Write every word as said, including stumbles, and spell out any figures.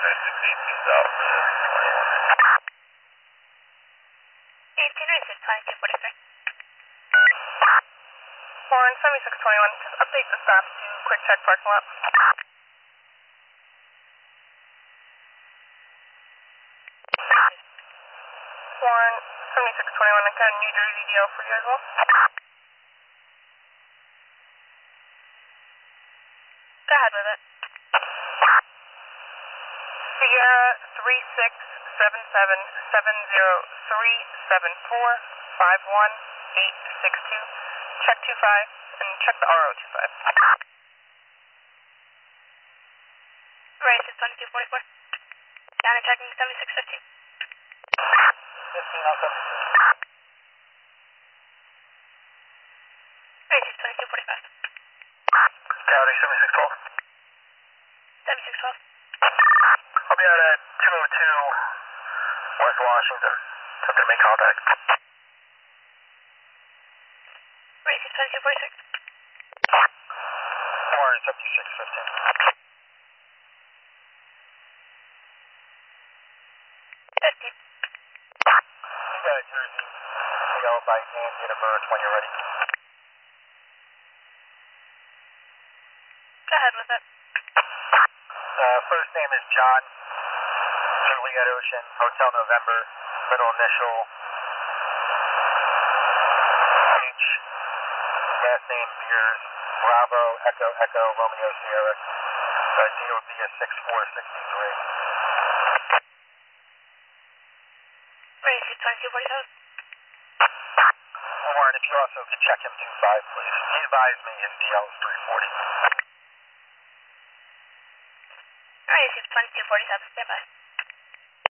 eighteen races, twenty-two forty-three. Warren, seventy-six twenty-one, just update the staff to quick check parking lot. Warren, seventy-six twenty-one, I got a New Jersey D L for you as well. Go ahead with it. Sierra three six seven seven seven zero three seven four five one eight six two. Check two five and check the R O two five. Race is twenty-two forty-four. Down and checking seventy-six fifteen. fifteen on seventy-six. Race is twenty-two forty-five. County seventy-six twelve. seventy-six twelve. I'll be out at two oh two West Washington. Something to make contact. Race is twenty-two forty-six. Warren seventy-six fifteen. fifteen. You got a Jersey. You go by name, date of birth when you're ready. Go ahead with it. Uh, first name is John. Juliet Ocean, Hotel November, middle initial H, last name Beers, Bravo, Echo, Echo, Romeo, Sierra. The D would be a six four six three. Race is twenty-two forty-seven. Warren, if you also could check him two five, please. He advised me his D L is three forty. Race is twenty-two forty-seven. Stand by.